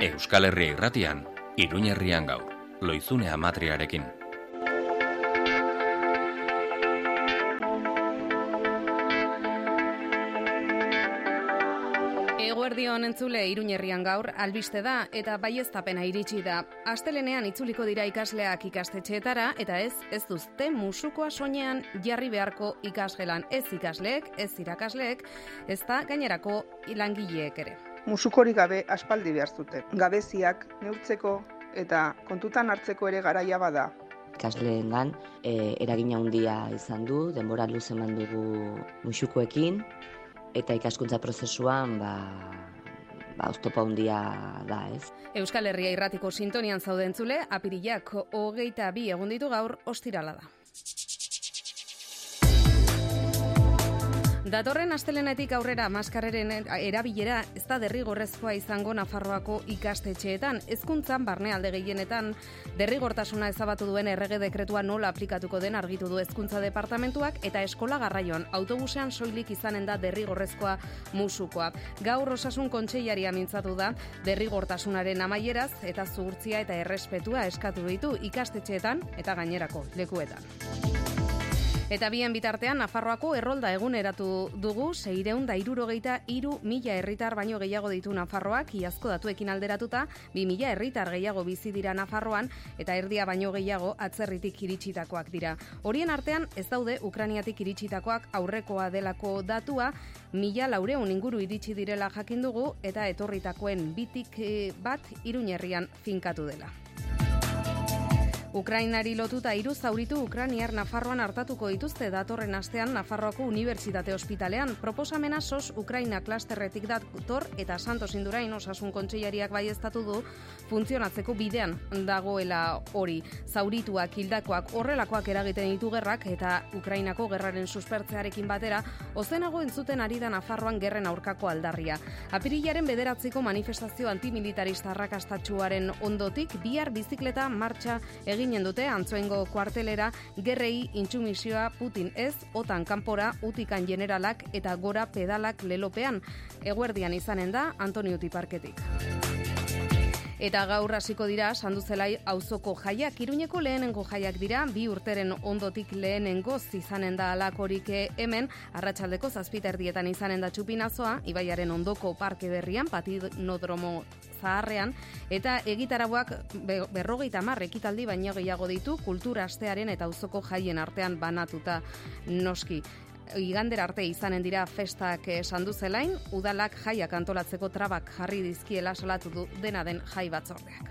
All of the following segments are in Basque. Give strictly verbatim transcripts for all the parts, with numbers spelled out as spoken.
Euskal Herria irratian, Iruñerrian gaur, Loizune Amatriarekin. Eguerdion entzule, Iruñerrian gaur albiste da eta baieztapena iritsi da. Astelenean itzuliko dira ikasleak ikastetxeetara eta ez ez duzte musukoa soinean jarri beharko ikasgelan, ez ikasleek, ez irakasleek, ez da gainerako langileek ere. Musukorik gabe aspaldi behar zute. Gabeziak neurtzeko eta kontutan hartzeko ere garaia bada. Ikasleengan e, eragina handia izan du, denbora luze eman dugu musukoekin, eta ikaskuntza prozesuan ba, ba, oztopa handia da, ez? Euskal Herria irratiko sintonian zaude entzule, apirilak hogeita bi egun ditu gaur ostirala da. Datorren astelenetik aurrera maskarreren erabilera ez da derrigorrezkoa izango Nafarroako ikastetxeetan. Hezkuntzan barnealde gehienetan derrigortasuna ezabatu duen errege dekretua nola aplikatuko den argitu du Hezkuntza Departamentuak eta eskola garraioan autobusean soilik izanen da derrigorrezkoa musukoa. Gaur Osasun Kontseilaria mintzatu da derrigortasunaren amaieraz eta zuhurtzia eta errespetua eskatu ditu ikastetxeetan eta gainerako lekuetan. Eta bien bitartean, Nafarroako errolda eguneratu dugu, seiehun eta hirurogeita hiru mila herritar baino gehiago ditu Nafarroak, iazko datuekin alderatuta, bi mila herritar gehiago bizi dira Nafarroan, eta erdia baino gehiago atzerritik iritsitakoak dira. Horien artean, ez daude Ukrainiatik iritsitakoak aurrekoa delako datua, mila laureun inguru iritsi direla jakin dugu, eta etorritakoen bitik bat Iruñerrian finkatu dela. Ukrainari lotuta hiru zauritu Ukrainiar Nafarroan hartatuko dituzte datorren astean Nafarroako Unibertsitate Ospitalean. Proposamena S O S Ukraina klasterretik dator eta Santos Indurain Osasun Kontseilariak baieztatu du funtzionatzeko bidean dagoela hori. Zaurituak, hildakoak, horrelakoak eragiten ditu gerrak eta Ukrainako gerraren suspertzearekin batera ozenago entzuten ari da Nafarroan gerren aurkako aldarria. Apirilaren bederatziko manifestazio antimilitarista arrakastatsuaren ondotik bihar bizikleta martxa egin ginen dute Antzoengo kuartelera gerrei intsumisioa Putin ez, otan kanpora utikan generalak eta gora pedalak lelopean. Eguerdian izanen da Antoniuti parketik. Eta gaur hasiko dira Sanduzelai auzoko jaiak, Iruñeko lehenengo jaiak dira, bi urteren ondotik lehenengoz izanen da alakorik hemen, arratsaldeko zazpiterdietan izanen da txupinazoa, ibaiaren ondoko parke berrian, patinodromo zaharrean, eta egitarauak berrogeita hamar ekitaldi baino gehiago ditu, kultura astearen eta auzoko jaien artean banatuta noski. Igandera arte izanen dira festak Sanduzelain, udalak jaiak antolatzeko trabak jarri dizkiela salatu du dena den jai batzordeak.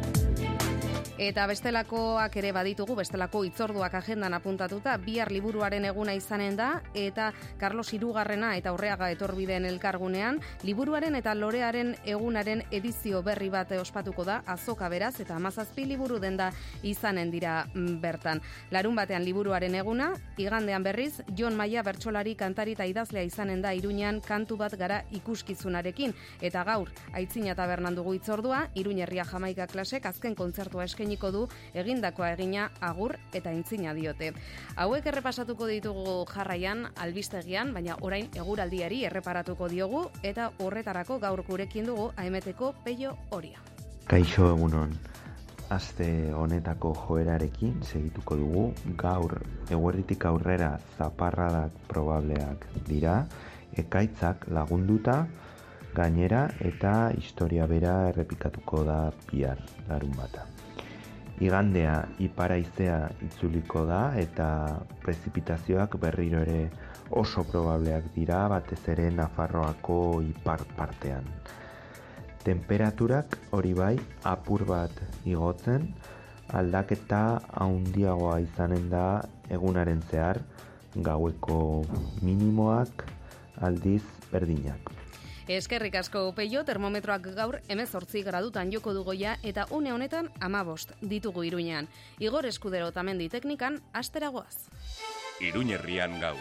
Eta bestelakoak ere baditugu, bestelako hitzorduak agendan apuntatuta, bihar liburuaren eguna izanen da, eta Carlos Hirugarrena eta Urreaga etorbideen elkargunean, liburuaren eta lorearen egunaren edizio berri bat ospatuko da, azoka beraz, eta hamazazpi liburu denda izanen dira bertan. Larun batean liburuaren eguna, igandean berriz, Jon Maia bertsolari kantari eta idazlea izanen da Iruñean kantu bat gara ikuskizunarekin, eta gaur, Aitzina tabernan dugu hitzordua, Iruñerria Jamaika klasek azken kontzertua eskaini niko du egindakoa egina agur eta intzina diote. Hauek errepasatuko ditugu jarraian albistegian, baina orain eguraldiari erreparatuko diogu eta horretarako gaur gurekin dugu A M T-ko Peio Oria. Kaixo egunon, aste honetako joerarekin segituko dugu, gaur eguerditik aurrera zaparradak probableak dira, ekaitzak lagunduta, gainera eta historia bera errepikatuko da bihar larun bata. Igandea ipar-haizea itzuliko da eta prezipitazioak berriro ere oso probableak dira, batez ere Nafarroako ipar partean. Temperaturak hori bai apur bat igotzen, aldaketa handiagoa izanen da egunaren zehar, gaueko minimoak aldiz berdinak. Eskerrik asko Peio, termometroak gaur hemezortzi gradutan joko du goia eta une honetan hamabost ditugu Iruñean. Igor Eskudero Otamendi teknikan asteragoaz. Iruñerrian gaur.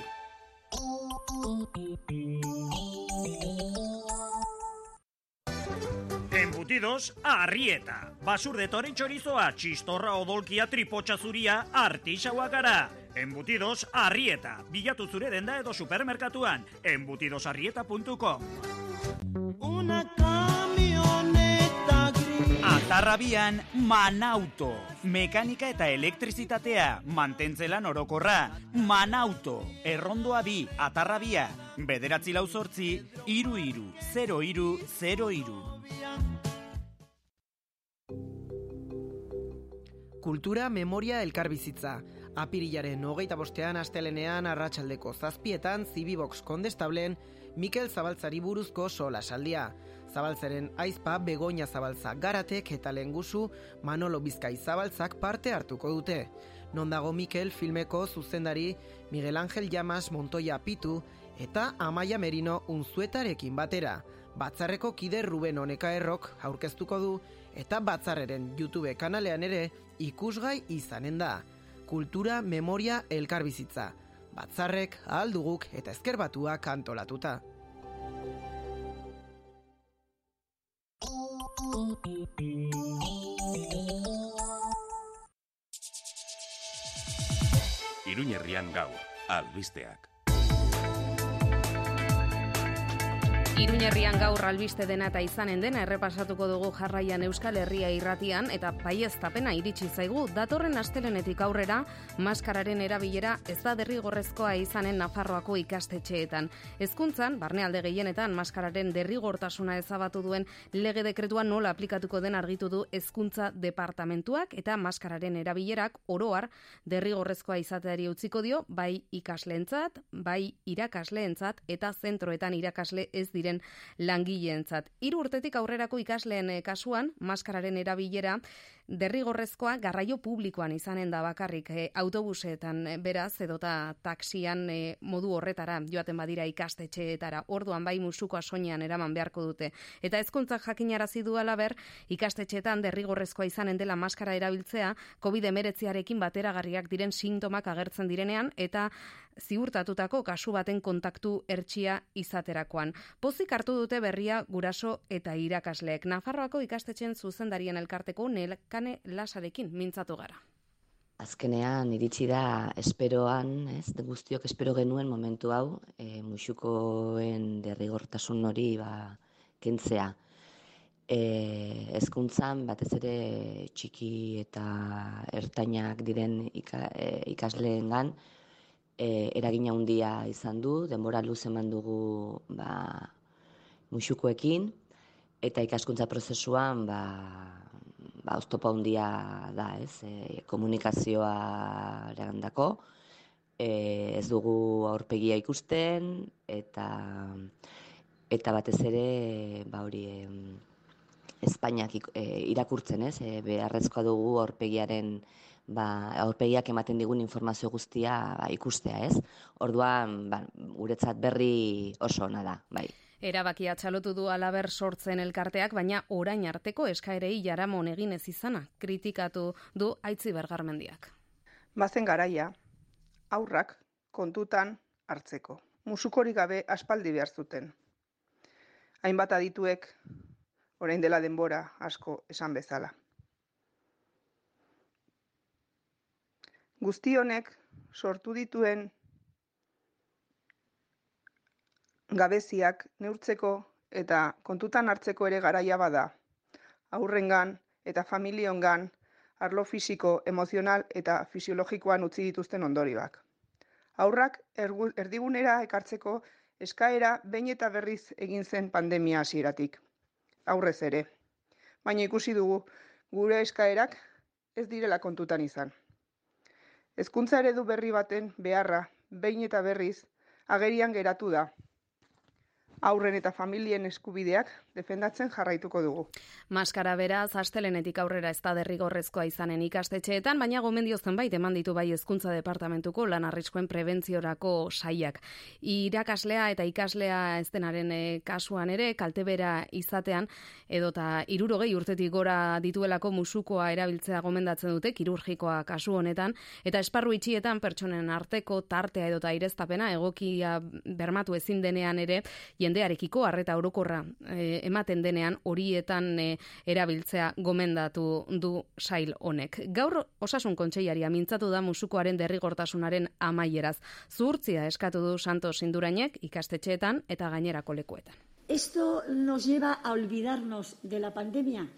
Embutidos Arrieta. Basur de toren chorizoa, txistorra odolkia, tripotxa zuria, artixaua gara. Embutidos Arrieta. Bilatu zure denda edo supermerkatuan. embutidos arrieta punto com. Una camioneta Atarrabian, Manauto. Mekanika eta elektrizitatea, mantentzelan orokorra. Manauto. Errondoa bi, Atarrabia. Bederatzi lau zortzi, iru iru, zero iru, zero iru. Kultura, memoria, elkarbizitza. Apirilaren hogeita bostean astelenean arratsaldeko zazpietan Zibibox Kondestablen Mikel Zabaltzari buruzko solasaldia. Zabaltzaren aizpa Begoña Zabaltza Garatek eta lehengusu Manolo Bizkai Zabaltzak parte hartuko dute. Non dago Mikel filmeko zuzendari Miguel Ángel Llamas Montoya Pitu eta Amaia Merino Unzuetarekin batera. Batzarreko kide Ruben Onekaerrok aurkeztuko du eta Batzarreren YouTube kanalean ere ikusgai izanen da. Kultura, memoria, elkarbizitza. Batzarrek, ahalduguk eta ezkerbatuak antolatuta. Iruñerrian gaur, albisteak. Iruñerrian gaur albiste dena eta izanen dena errepasatuko dugu jarraian Euskal Herria irratian eta baieztapena iritsi zaigu datorren astelenetik aurrera maskararen erabilera ez da derrigorrezkoa izanen Nafarroako ikastetxeetan. Hezkuntzan, barnealde gehienetan maskararen derrigortasuna ezabatu duen lege dekretua nola aplikatuko den argitu du Hezkuntza Departamentuak eta maskararen erabilerak oro har derrigorrezkoa izateari utziko dio bai ikasleentzat, bai irakasleentzat eta zentroetan irakasle ez diren langileentzat. Hiru urtetik aurrerako ikasleen kasuan maskararen erabilera derrigorrezkoa garraio publikoan izanen da bakarrik e, autobusetan beraz edota taxian e, modu horretara joaten badira ikastetxeetara. Orduan bai musukoa soinean eraman beharko dute. Eta hezkuntzak jakinarazi du halaber ikastetxeetan derrigorrezkoa izanen dela maskara erabiltzea covid hemeretziarekin bateragarriak diren sintomak agertzen direnean eta ziurtatutako kasu baten kontaktu hertsia izaterakoan. Pozik hartu dute berria guraso eta irakasleek. Nafarroako ikastetxen zuzendarien elkarteko Nelkane Lasarekin mintzatu gara. Azkenean iritsi da esperoan, ez, guztiok espero genuen momentu hau, e, musukoen derrigortasun hori ba, kentzea. E, hezkuntzan batez ere txiki eta ertainak diren ika, e, ikasleengan E, eragina handia izan du, denbora luze eman dugu ba, musukoekin, eta ikaskuntza prozesuan ba, ba, oztopo handia da, ez, e, komunikazioa eragandako, e, ez dugu aurpegia ikusten, eta eta batez ere ba, hori e, Espainiak e, irakurtzen, ez, e, beharrezkoa dugu aurpegiaren ba, aurpegiak ematen digun informazio guztia ba, ikustea, ez? Orduan, ba, guretzat berri oso ona da, bai. Erabakia txalotu du halaber sortzen elkarteak, baina orain arteko eskaerei jaramon egin ez izana, kritikatu du Aitzi Bergarmendiak. Bazen garaia, aurrak kontutan hartzeko. Musukorik gabe aspaldi behar zuten. Hainbat adituek, orain dela denbora asko esan bezala. Guzti honek sortu dituen gabeziak neurtzeko eta kontutan hartzeko ere garaia bada. Aurrengan eta familiongan arlo fisiko, emozional eta fisiologikoan utzi dituzten ondorioak. Aurrak erdigunera ekartzeko eskaera behin eta berriz egin zen pandemia hasieratik. Aurrez ere. Baina ikusi dugu gure eskaerak ez direla kontutan izan. Hezkuntza eredu berri baten beharra behin eta berriz agerian geratu da. Aurren eta familien eskubideak defendatzen jarraituko dugu. Maskara beraz, astelenetik aurrera ez da derrigorrezkoa izanen ikastetxeetan, baina gomendio zenbait eman ditu bai Hezkuntza Departamentuko lan arriskuen prebentziorako sailak. Irakaslea eta ikaslea ez denaren e, kasuan ere, kaltebera izatean, edota hirurogei urtetik gora dituelako musukoa erabiltzea gomendatzen dute, kirurgikoa kasu honetan, eta esparru itxietan pertsonen arteko tartea edota aireztapena egokia bermatu ezin denean ere, jendearekiko arreta orokorra e, ematen denean horietan e, erabiltzea gomendatu du sail honek. Gaur Osasun Kontseilaria mintzatu da musukoaren derrigortasunaren amaieraz. Zuhurtzia eskatu du Santos Indurainek ikastetxeetan eta gainerako lekuetan. Esto nos lleva a olvidarnos de la pandemia,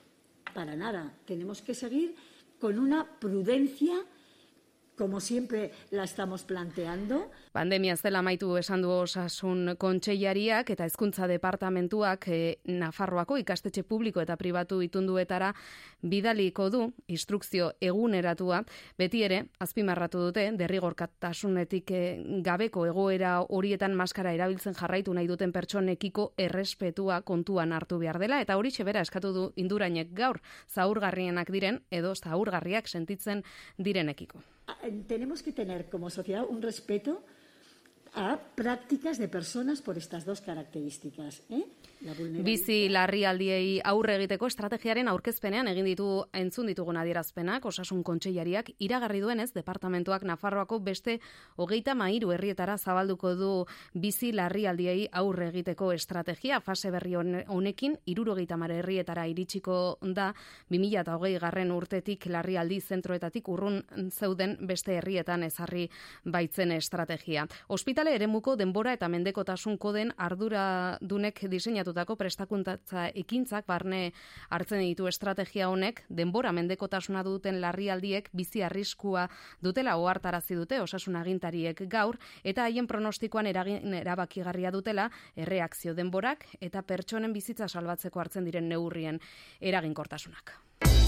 para nada. Tenemos que seguir con una prudencia, como siempre la estamos planteando. Pandemia ez dela amaitu esan du Osasun Kontseilariak eta Hezkuntza Departamentuak e, Nafarroako ikastetxe publiko eta pribatu itunduetara bidaliko du instrukzio eguneratua. Beti ere, azpimarratu dute, derrigortasunetik e, gabeko egoera horietan maskara erabiltzen jarraitu nahi duten pertsonekiko errespetua kontuan hartu behar dela, eta hori bera eskatu du Indurainek gaur, zaurgarrienak diren edo zaurgarriak sentitzen direnekiko. Tenemos que tener como sociedad un respeto a prácticas de personas por estas dos características, ¿eh? Bizi larrialdiei aurre egiteko estrategiaren aurkezpenean egin ditu entzun ditugun adierazpenak Osasun Kontseilariak iragarri duenez departamentuak Nafarroako beste hogeita hamairu herrietara zabalduko du bizi larrialdiei aurre egiteko estrategia. Fase berri honekin hirurogeita hamar herrietara iritsiko da bi mila hogei garren urtetik larrialdi zentroetatik urrun zeuden beste herrietan ezarri baitzen estrategia. Ospitale eremuko denbora eta mendekotasun koden arduradunek diseinatu prestakuntza ekintzak barne hartzen ditu estrategia honek, denbora mendekotasuna duten larrialdiek bizi arriskua dutela ohartarazi dute osasun agintariek gaur, eta haien pronostikoan eragin erabakigarria dutela erreakzio denborak eta pertsonen bizitza salbatzeko hartzen diren neurrien eraginkortasunak.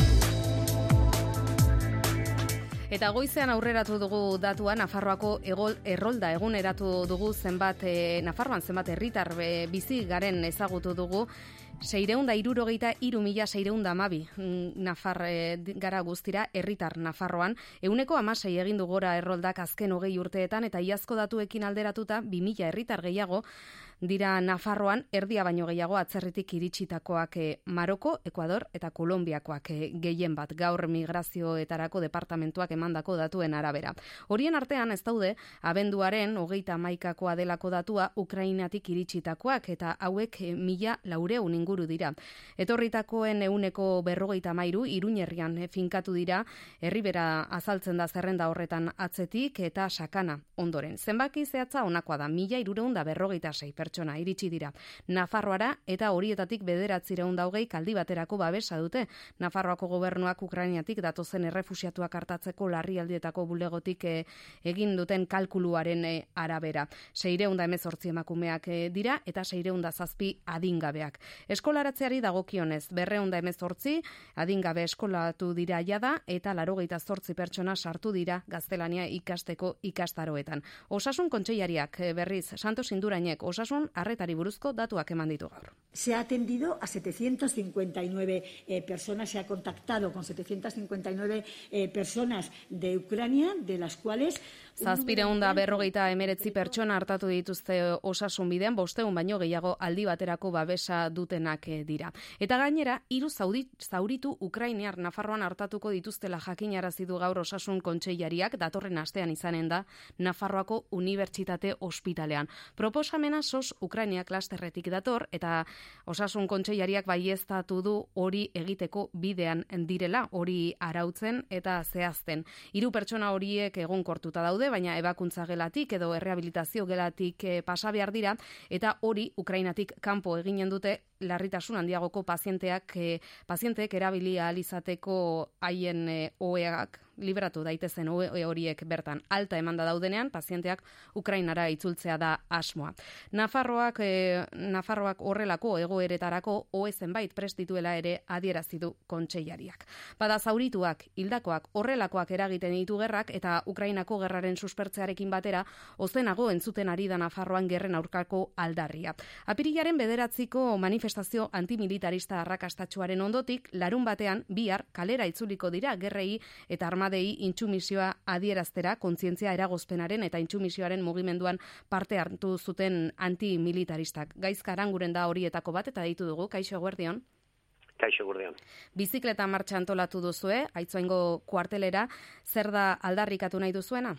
Eta goizean aurreratu dugu datua, Nafarroako egol errolda eguneratu dugu zenbat, e, Nafarroan zenbat herritar e, bizi garen ezagutu dugu, seiehun eta hirurogeita hiru mila seiehun eta hamabi Nafar e, gara guztira herritar Nafarroan, ehuneko hamasei egin du gora erroldak azken hogei urteetan, eta iazko datuekin alderatuta bi mila herritar gehiago dira Nafarroan, erdia baino gehiago atzerritik iritsitakoak e, Maroko, Ekuador eta Kolonbiakoak e, gehien bat, gaur migrazioetarako departamentuak emandako datuen arabera. Horien artean ez daude, abenduaren hogeita hamaikakoa delako datua Ukrainatik iritsitakoak, eta hauek e, mila laureun inguru dira. Etorritakoen ehuneko berrogeita hamairu Iruñerrian e, finkatu dira, herribera azaltzen da zerrenda horretan atzetik eta sakana ondoren. Zenbaki zehatza honakoa da, mila hirureun eta berrogeita sei pertsona iritsi dira Nafarroara, eta horietatik bederatziehun eta hogei aldi baterako babesa dute. Nafarroako gobernuak Ukrainatik datozen errefuxiatuak hartatzeko larrialdietako bulegotik e, egin duten kalkuluaren e, arabera. seiehun eta hemezortzi emakumeak e, dira eta seiehun eta zazpi adingabeak. Eskolaratzeari dagokionez, berrehun eta hemezortzi adingabe eskolatu dira jada, eta laurogeita zortzi pertsona sartu dira gaztelania ikasteko ikastaroetan. Osasun Kontseilariak e, berriz Santos Indurainek osasun arretari buruzko datuak eman ditu gaur. Se ha atendido a setecientos cincuenta y nueve eh, personas, se ha contactado con setecientos cincuenta y nueve eh, personas de Ucrania, de las cuales Zazpireun da berrogeita emeretzi pertsona hartatu dituzte osasun bidean, bosteun baino gehiago aldi baterako babesa dutenak dira. Eta gainera, hiru zauritu Ukrainiar Nafarroan hartatuko dituztela jakinarazi du gaur Osasun Kontseilariak, datorren astean izanen da Nafarroako Unibertsitate Ospitalean. Proposamena sos Ukrainia klasterretik dator, eta Osasun Kontseilariak baieztatu du hori egiteko bidean direla, hori arautzen eta zehazten. Hiru pertsona horiek egonkortuta daude, baina ebakuntza gelatik edo errehabilitazio gelatik e, pasa behar dira, eta hori Ukrainatik kanpo eginen dute larritasun handiagoko pazienteak e, pazienteek erabili ahal izateko haien e, oheak libratu daitezen ohe horiek bertan alta emanda daudenean, pazienteak Ukrainara itzultzea da asmoa. Nafarroak e, Nafarroak horrelako egoeretarako ohe zenbait prest dituela ere adierazi du Kontseilariak. Bada zaurituak, hildakoak, horrelakoak eragiten ditu gerrak, eta Ukrainako gerraren suspertzearekin batera ozenago entzuten ari da Nafarroan gerren aurkako aldarria. Apirilaren bederatziko manifestazio antimilitarista arrakastatsuaren ondotik, larun batean bihar kalera itzuliko dira gerrei eta armadei intsumisioa adieraztera, kontzientzia eragozpenaren eta intsumisioaren mugimenduan parte hartu zuten antimilitaristak. Gaizka Aranguren da horietako bat, eta deitu dugu. Kaixo, eguerdion. Kaixo, eguerdion. Bizikleta martxa antolatu duzue, Aitzoaingo kuartelera, zer da aldarrikatu nahi duzuena?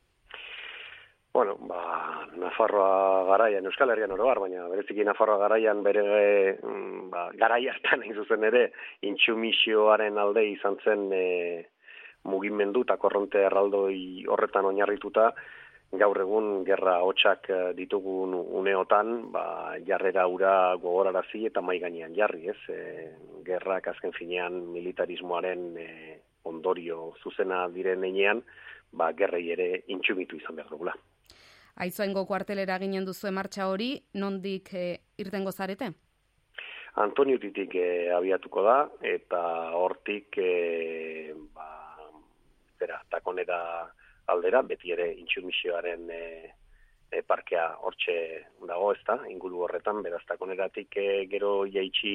Bueno, ba, Nafarroa garaian, Euskal Herrian oro har, baina bereziki Nafarroa garaian bere ba, garai hartan egin zuzen ere intsumisioaren alde izan zen e, mugimendu eta korronte erraldoi horretan oinarrituta, gaur egun gerra hotsak ditugun uneotan, ba, jarrera ura gogorarazi eta mai gainean jarri, ez? E, gerrak azken finean militarismoaren e, ondorio zuzena diren heinean, ba, gerrei ere intsumitu izan behar dugula. Aizoengo kuartelera ginen duzu martxa hori, nondik e, irtengo zarete? Antoniutitik e, abiatuko da, eta hortik e, ba, zera, takonera aldera, beti ere intsumisioaren e, e, parkea hortxe dago, ez da, inguru horretan, beraz takoneratik e, gero jaitsi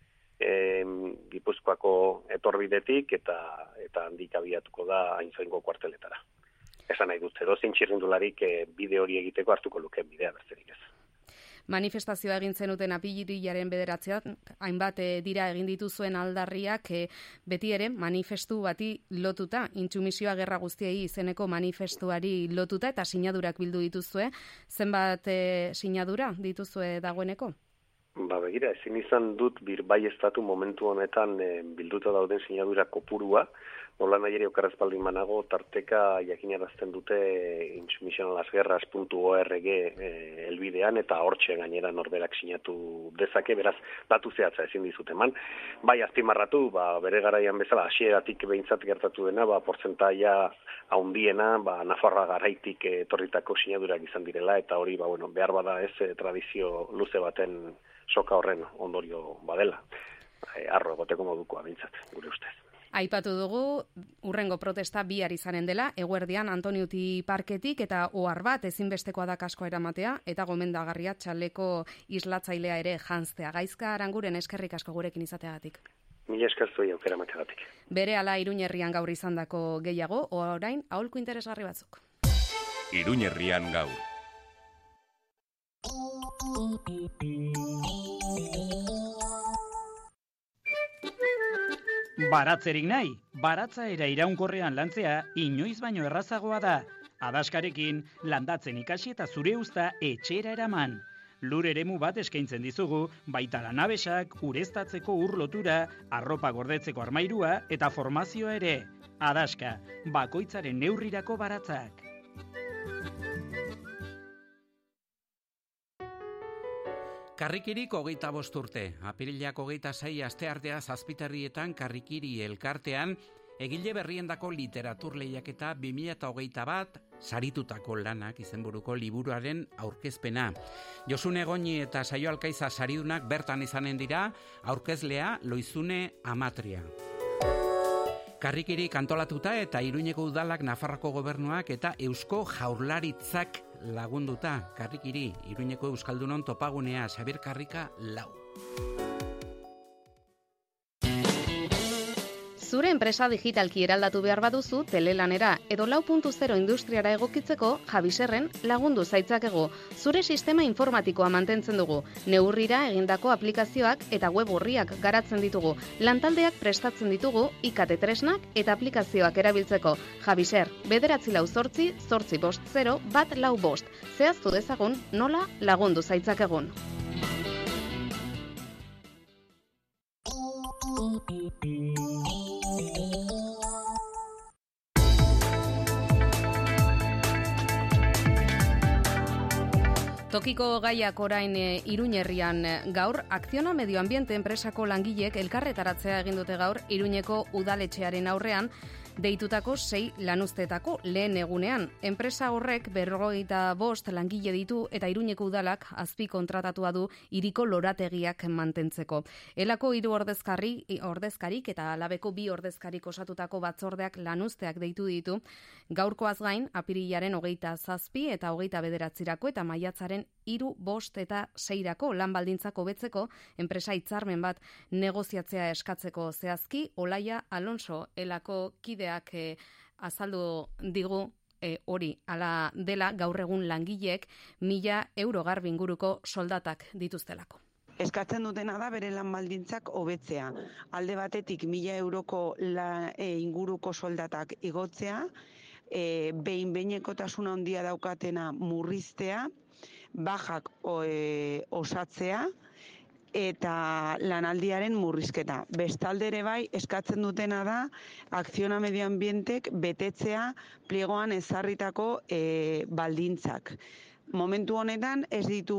e, Gipuzkoako etorbidetik, eta eta handik abiatuko da Aintzaingo kuarteletara. Esan nahi dut, edozein txirrindularik e, bide hori egiteko hartuko luke bidea berzerik ez. Manifestazioa egin zenuten apirilaren bederatzean, hainbat e, dira egin dituzuen aldarriak e, beti ere manifestu bati lotuta, intsumisioa gerra guztiei izeneko manifestuari lotuta eta sinadurak bildu dituzue. Zenbat e, sinadura dituzue dagoeneko? Ba, begira, ezin izan dut birbai estatu momentu honetan e, bilduta dauden sinadura kopurua, nola nahi ere okarrezpaldi manago, tarteka jakinarazten dute intsumisionalasguerras puntu org e, elbidean, eta hortxe gainera norberak sinatu dezake, beraz, datu zehatza ezin dizut eman. Bai, azpimarratu, ba, bere garaian bezala, hasieratik behintzat gertatu dena, ba, portzentaia haundiena, ba, Nafarroa garaitik etorritako sinadurak izan direla, eta hori, ba, bueno, behar bada ez e, tradizio luze baten soka horren ondorio badela. E, arro egoteko modukoa behintzat, gure ustez. Aipatu dugu, urrengo protesta bihar izanen dela, eguerdian Antoniuti parketik eta ohar bat ezinbestekoa da kaskoa eramatea, eta gomendagarria txaleko islatzailea ere janztea. Gaizka Aranguren, eskerrik asko gurekin izateagatik. Mila esker zuei aukera emateagatik. Bere ala Iruñerrian gaur izandako gehiago, orain aholku interesgarri batzuk. Iruñerrian gaur. Baratzerik nahi, baratzaera iraunkorrean lantzea inoiz baino errazagoa da. Adaskarekin landatzen ikasi eta zure uzta etxera eraman. Lur eremu bat eskaintzen dizugu, baita lanabesak, ureztatzeko ur lotura, arropa gordetzeko armairua eta formazioa ere. Adaska, bakoitzaren neurrirako baratzak. Karrikirik hogeita bost urte, apirilak hogeita sei asteartea zazpiterrietan Karrikiri elkartean, egile berriendako literatur lehiaketa bi mila hogeita bat saritutako lanak izenburuko liburuaren aurkezpena. Josune Goñi eta Saio Alkaiza saridunak bertan izanen dira, aurkezlea Loizune Amatria. Karrikiri antolatuta eta Iruñeko udalak, Nafarroako gobernuak eta Eusko Jaurlaritzak lagunduta. Karrikiri, Iruñeko Euskaldunon topagunea, Xabier Karrika, lau. Zure enpresa digitalki eraldatu behar baduzu telelanera edo lau puntu zero industriara egokitzeko Javiserren lagundu zaitzakegu. Zure sistema informatikoa mantentzen dugu. Neurrira egindako aplikazioak eta web orriak garatzen ditugu. Lantaldeak prestatzen ditugu I K T tresnak eta aplikazioak erabiltzeko. Javiser, bederatzi lau zortzi, zortzi bost zero, bat lau bost. Zehaztu dezagun nola lagundu zaitzakegun. Tokiko gaiak orain e, Iruñerrian gaur, Akziona Medioambiente enpresako langileek elkarretaratzea egin dute gaur Iruñeko udaletxearen aurrean, deitutako sei lanuzteetako lehen egunean. Enpresa horrek berrogeita bost langile ditu eta Iruñeko udalak azpi kontratatua du hiriko lorategiak mantentzeko. Elako hiru ordezkari, ordezkarik eta Alabeko bi ordezkarik osatutako batzordeak lanuzteak deitu ditu, gaurkoaz gain apirilaren hogeita zazpi eta hogeita bederatzirako eta maiatzaren hiru, bost eta seirako lan baldintzak hobetzeko enpresa hitzarmen bat negoziatzea eskatzeko. Zehazki, Olaia Alonso elako kideak eh, azaldu digu eh, hori ala dela gaur egun langileek mila euro garbi inguruko soldatak dituztelako. Eskatzen dutena da bere lan baldintzak hobetzea. Alde batetik mila euroko la, e, inguruko soldatak igotzea, e, behin behinekotasuna handia daukatena murriztea, bajak o, e, osatzea, eta lanaldiaren murrizketa. Bestalde ere bai, eskatzen dutena da, Akziona Medio Ambientek betetzea pliegoan ezarritako e, baldintzak. Momentu honetan ez ditu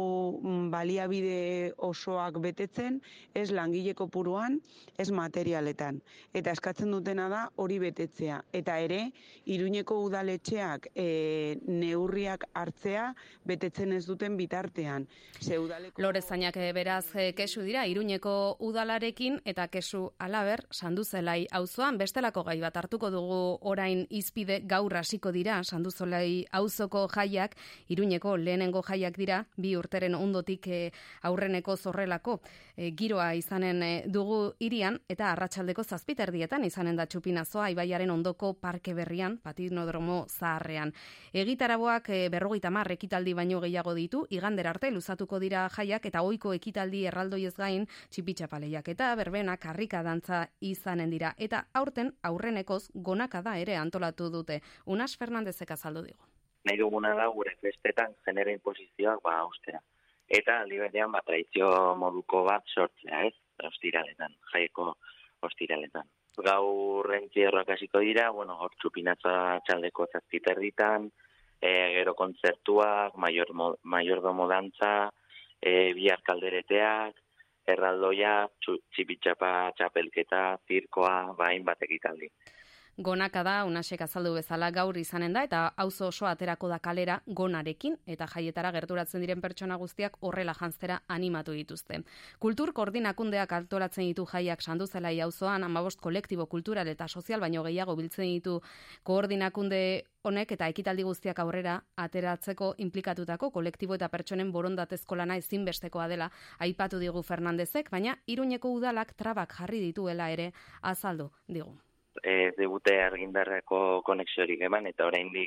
baliabide osoak betetzen, ez langile kopuruan, ez materialetan. Eta eskatzen dutena da hori betetzea. Eta ere, Iruñeko udaletxeak e, neurriak hartzea betetzen ez duten bitartean. Ze udaleko... Lorezainak beraz kesu dira Iruñeko udalarekin eta kesu alaber Sanduzelai auzoan bestelako gai bat hartuko dugu orain hizpide gaur hasiko dira Sanduzelai auzoko jaiak Iruñeko lehenengo jaiak dira, bi urteren ondotik e, aurreneko zorrelako e, giroa izanen e, dugu hirian eta arratsaldeko zazpiterdietan izanen da txupinazoa ibaiaren ondoko parke berrian, patinodromo zaharrean. Egitaraboak e, berrogeita hamar ekitaldi baino gehiago ditu, igander arte luzatuko dira jaiak eta ohiko ekitaldi erraldoiez gain txipitxapaleiak eta berbena karrika dantza izanen dira. Eta aurten aurrenekoz gonakada ere antolatu dute. Unas Fernandezek azaldu digu. Nahi duguna da gure festetan genero inposizioak ba ustera. Eta aldi berean ba tradizio moduko bat sortzea, ez? Ostiraletan, jaieko ostiraletan. Gaur entzierroak hasiko dira, bueno, hor txupinatza txaldeko zazpiterditan, e, gero kontzertuak, maior, maiordomo dantza, e, bihar kaldereteak, erraldoia, txipitxapa txapelketa, zirkoa, bain bat ekitaldi. Gonakada, Unasek azaldu bezala gaur izanen da eta auzo oso aterako da kalera gonarekin eta jaietara gerturatzen diren pertsona guztiak horrela janztera animatu dituzte. Kultur koordinakundeak antolatzen ditu jaiak Sanduzelai auzoan hamabost kolektibo kultural eta sozial baino gehiago biltzen ditu koordinakunde honek eta ekitaldi guztiak aurrera ateratzeko inplikatutako kolektibo eta pertsonen borondatezko lana ezinbestekoa dela aipatu digu Fernandezek, baina Iruñeko udalak trabak jarri dituela ere azaldu digu. Ez digute argindarreko konexiorik eman, eta oraindik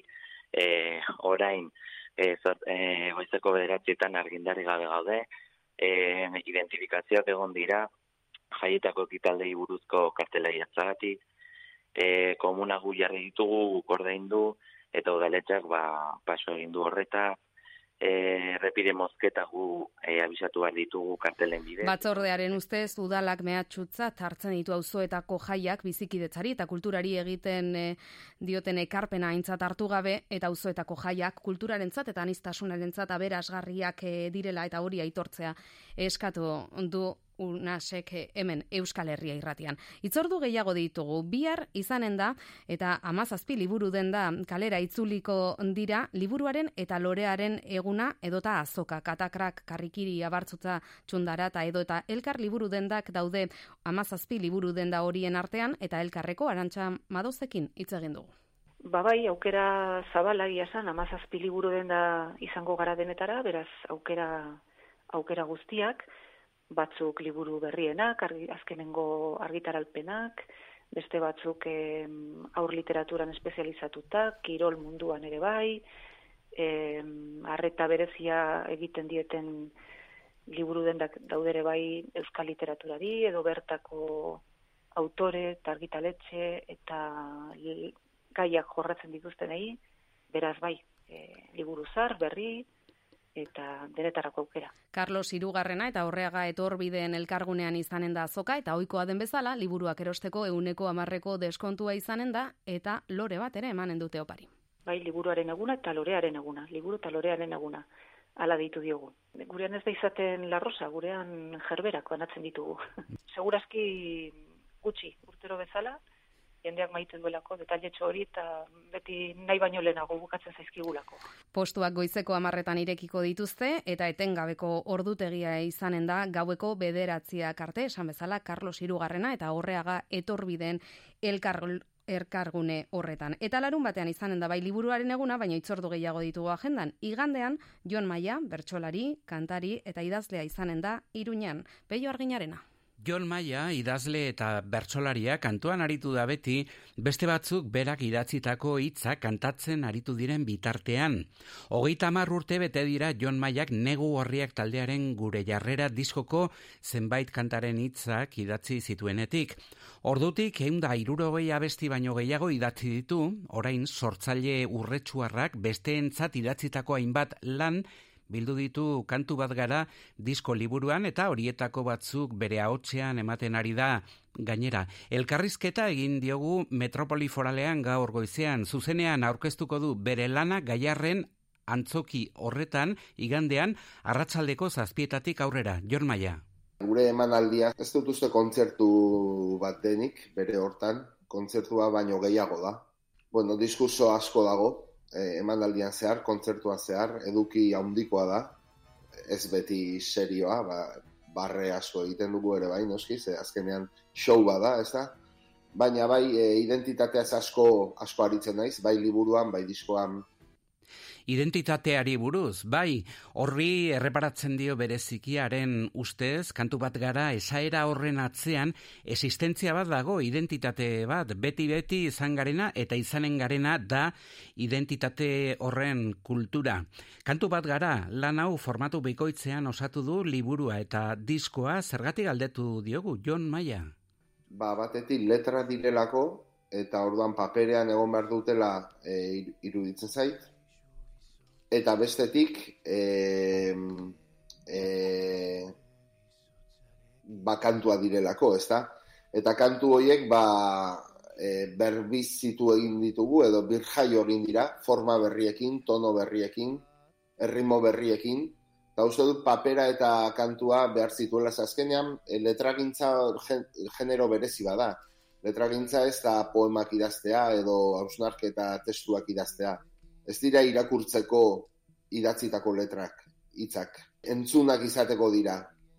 e, orain e, zor, e, goizeko bederatzietan argindarri gabe gaude, e, identifikazioak egon dira, jaietako ekitaldei buruzko kartelei atzagatik, e, komuna gu jarri ditugu, ordaindu, eta udaletxak ba, paso egin du horreta, E, repide mozketa gu e, abisatu behar ditugu kartelen bidez. Batzordearen ustez udalak mehatxutzat hartzen ditu auzoetako jaiak bizikidetzari eta kulturari egiten e, dioten ekarpena aintzat hartu gabe eta auzoetako jaiak kulturarentzat eta aniztasunarentzat aberasgarriak e, direla eta hori aitortzea eskatu du Unasek hemen Euskal Herria irratian. Itzordu gehiago ditugu, bihar izanen da eta hamazazpi liburu denda kalera itzuliko dira liburuaren eta lorearen eguna edota azoka, katakrak, karrikiri, abartzutza, txundara eta edo eta elkar liburu dendak daude hamazazpi liburu denda horien artean eta elkarreko Arantxa Madozekin hitz egin dugu. Ba bai, aukera zabalagia esan, hamazazpi liburu denda izango gara denetara, beraz aukera aukera guztiak, batzuk liburu berrienak, argi, azkenengo argitaralpenak, beste batzuk eh, aur literaturan espezializatutak, kirol munduan ere bai, eh, arreta berezia egiten dieten liburu dendak daudere bai euskal literaturari, edo bertako autore eta argitaletxe eta gaiak jorratzen dituztenei, beraz bai, eh, liburu zar, berri, eta denetarako aukera. Carlos Hirugarrena eta Horreaga Etorbideen elkargunean izanen da azoka eta ohikoa den bezala liburuak erosteko ehuneko hamarreko deskontua izanen da eta lore bat ere emanen dute opari. Bai, liburuaren eguna eta lorearen eguna, liburu eta lorearen eguna. Hala ditu diogu. Gurean ez da izaten larrosa, gurean jerberak banatzen ditugu. Segurazki gutxi urtero bezala, jendeak maite duelako, detailetxo hori eta beti nahi baino lehenago bukatzen zaizkigulako. Postuak goizeko hamarretan irekiko dituzte eta etengabeko ordutegia izanen da gaueko bederatziak arte, esan bezala Carlos Hirugarrena eta Horreaga Etorbideen elkar erkargune horretan. Eta larun batean izanen da bai liburuaren eguna, baina itzordu gehiago ditugu agendan. Igandean, Jon Maia, bertsolari, kantari eta idazlea izanen da Iruñan. Peio Arginarena. Jon Maia, idazle eta bertsolaria kantuan aritu da beti, beste batzuk berak idatzitako hitzak kantatzen aritu diren bitartean. Hogeita hamar urte bete dira Jon Maiak Negu Horriak taldearen Gure Jarrera diskoko zenbait kantaren hitzak idatzi zituenetik. Ordutik ehun eta hirurogei abesti baino gehiago idatzi ditu, orain sortzaile urretsuarrak besteentzat idatzitako hainbat lan bildu ditu Kantu bat gara disko liburuan eta horietako batzuk bere ahotsean ematen ari da. Gainera, elkarrizketa egin diogu Metropoli Foralean gaur goizean, zuzenean aurkeztuko du bere lana Gaiarren antzoki horretan igandean arratsaldeko zazpietatik aurrera. Jon Maia. Gure emanaldia ez dut uste kontzertu bat denik, bere hortan, kontzertua baino gehiago da. Bueno, diskurso asko dago, eh, emanaldian zehar, kontzertua zehar, eduki handikoa da, ez beti serioa, ba, barre asko egiten dugu ere bai, noski, ze azkenean show bada, ez da? Baina bai, e, identitateaz asko, asko aritzen naiz, bai liburuan, bai diskoan. Identitateari buruz, bai, horri erreparatzen dio berezikiaren ustez, Kantu bat gara esaera horren atzean existentzia bat dago, identitate bat, beti-beti izan garena eta izanen garena da identitate horren kultura. Kantu bat gara, lan hau formatu bikoitzean osatu du liburua eta diskoa zergatik galdetu diogu, Jon Maia. Ba, batetik letra direlako eta orduan paperean egon behar dutela e, iruditzen zait. Eta bestetik, e, e, ba, kantua direlako, ez da? Eta kantu horiek, ba, e, berbizitu egin ditugu, edo birjaio egin dira, forma berriekin, tono berriekin, erritmo berriekin, eta uste dut papera eta kantua behar zituela azkenean, e, letragintza gen, genero berezi bada. Letragintza ez da poemak idaztea, edo hausnarketa testuak idaztea. Ez dira irakurtzeko idatzitako letrak, hitzak. Entzunak izateko dira.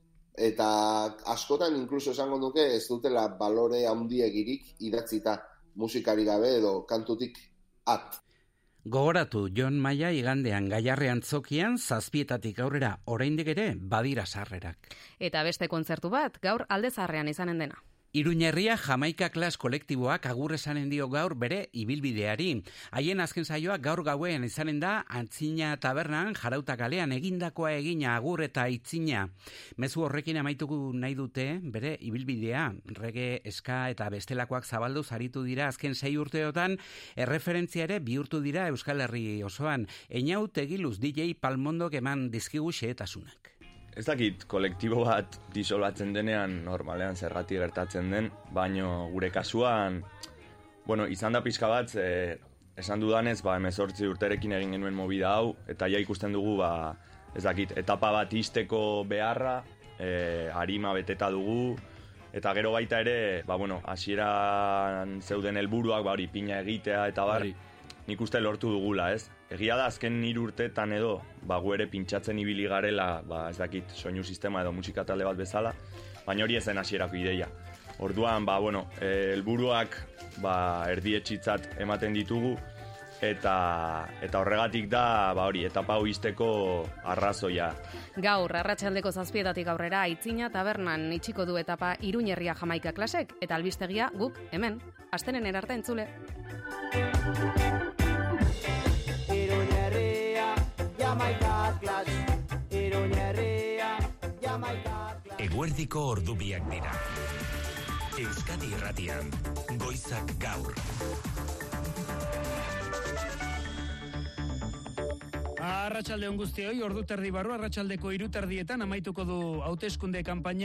Eta askotan inkluso esango nuke ez dutela balore handiegirik idatzita musikari gabe edo kantutik at. Gogoratu, Jon Maia igandean Gaiarre antzokian zazpietatik aurrera oraindik ere badira sarrerak. Eta beste kontzertu bat gaur Alde Zaharrean izanen dena. Iruñerria Jamaika Klas kolektiboak agur esanen dio gaur bere ibilbideari. Haien azken saioa gaur gauean izanen da Antzina tabernan Jarauta kalean egindakoa egina agur eta itzina. Mezu horrekin amaituko nahi dute bere ibilbidea. Reggae, ska eta bestelakoak zabaldu zaritu dira azken sei urteotan, erreferentzia ere bihurtu dira Euskal Herri osoan. Einaut egiluz D J Palmondok eman dizkigu xehetasunak. Ez dakit kolektibo bat disolbatzen denean normalean zergatik gertatzen den, baino gure kasuan, bueno, izan da pixka bat, e, esan dudanez, ba, hemezortzi urterekin egin genuen movida hau, eta ja ikusten dugu, ba, ez dakit, etapa bat isteko beharra, e, arima beteta dugu, eta gero baita ere, ba, bueno, hasieran zeuden helburuak, ba, hori, pina egitea, eta bar, nik uste lortu dugula, ez? Egia da, azken hiru urteetan edo, ba, gu ere pintxatzen ibili garela, ba, ez dakit, soinu sistema edo musika talde bat bezala, baina hori ezen hasierako ideia. Orduan, ba, bueno, helburuak ba, erdietxitzat ematen ditugu, eta eta horregatik da, ba, hori, etapa hau izteko arrazoia. Gaur, arratsaldeko zazpietatik aurrera, Aitzina tabernan itxiko du etapa Iruñerria Jamaika Klasek, eta albistegia guk hemen, astenen erarte entzule. Eguerdiko ordubiak dira. Euskadi Irratian, Goizak Gaur. Arratsalde on guztioi, ordu terdi barru, arratsaldeko hiru terdietan amaituko du hauteskunde kanpaina